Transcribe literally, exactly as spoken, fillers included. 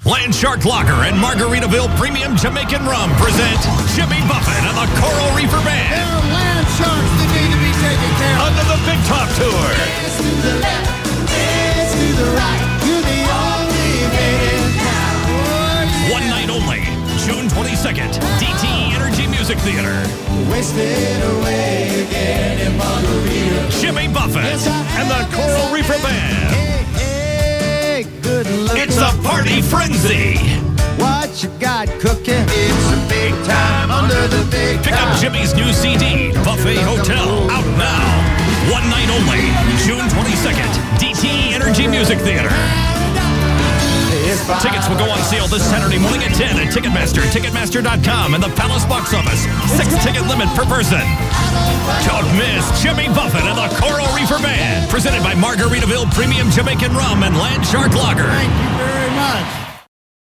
Landshark Lager and Margaritaville Premium Jamaican Rum present Jimmy Buffett and the Coral Reefer Band. There are land sharks that need to be taken care of. Under the Big Top Tour. Dance to the left, dance to the right. You're the only maid in town. One night only, June twenty-second, D T E Energy Music Theater. Wasted away again in Margarita. Jimmy Buffett and the Coral Reefer Band. Hey, hey, good luck. It's a party frenzy. What you got cooking? It's a big time under the big Pick up Jimmy's new C D, Buffet Hotel, out now. One night only, June twenty-second, D T E Energy Music Theater. Tickets will go on sale this Saturday morning at ten at Ticketmaster, Ticketmaster dot com, and the Palace box office. Six ticket limit per person. Don't miss Jimmy Buffett and the Coral Reefer Band. Presented by Margaritaville Premium Jamaican Rum and Landshark Lager. Thank you very much.